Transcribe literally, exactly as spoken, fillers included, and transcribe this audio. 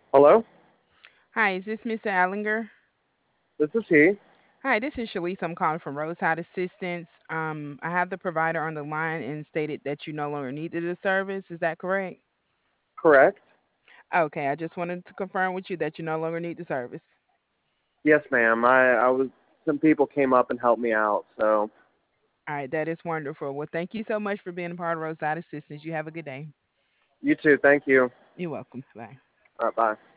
Hello, Hi, is this mister Allinger? this is he. Hi, this is Shalise. I'm calling from Roadside Assistance. Um, I have the provider on the line and stated that you no longer needed the service. Is that correct? Correct. Okay, I just wanted to confirm with you that you no longer need the service. Yes, ma'am. I, I was. Some people came up and helped me out. So All right, that is wonderful. Well, thank you so much for being a part of Roadside Assistance. You have a good day. you too. Thank you. You're welcome. Bye. All right, bye.